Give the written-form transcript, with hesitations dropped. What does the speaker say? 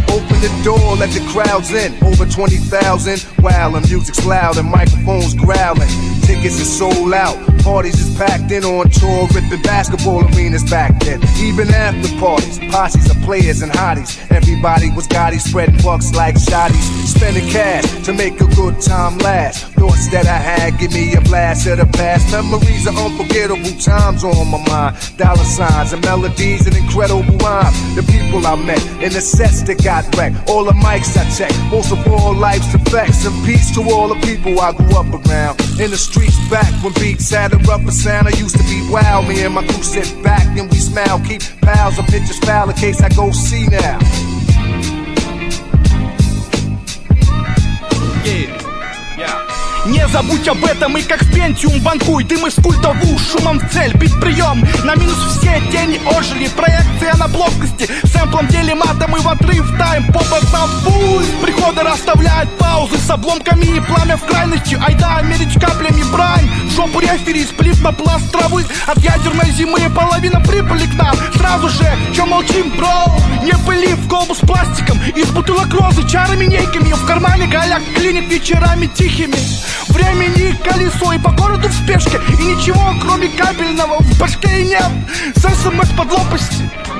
Open the door, let the crowds in. Over 20,000. Wow, the music's loud and microphones growling. Tickets are sold out. Parties is packed in on tour, ripping basketball arenas back then. Even after parties, posses of players and hotties. Everybody was gaudy, spreading bucks like shotties. Spending cash to make a good time last. Thoughts that I had give me a blast of the past. Memories of unforgettable times on my mind. Dollar signs and melodies and incredible rhymes. The people I met and the sets that got wrecked. All the mics I checked, most of all life's effects. And peace to all the people I grew up around. In the streets back when beats had a rougher sound. I used to be wild, me and my crew sit back and we smile. Keep pals of pictures foul in case I go see now. Не забудь об этом и как в Пентиум банкуй. Дым из культа в уш, шумом в цель, бит прием. На минус все тени ожили, проекция на плоскости. Сэмплом делим атом и в отрыв тайм. Поп-эт на пульс, приходы расставляет паузы с обломками и пламя в крайности. Айда, мерить каплями брань. Жопу рефери, сплит на пласт травы. От ядерной зимы половина прибыли к нам. Сразу же, чё молчим, бро? Не пыли в колбу с пластиком. Из бутылок розы, чарами нейками. В кармане голяк клинит вечерами тихими. Времени колесо и по городу в спешке. И ничего, кроме кабельного, в башке и нет. С СМС под лопасти.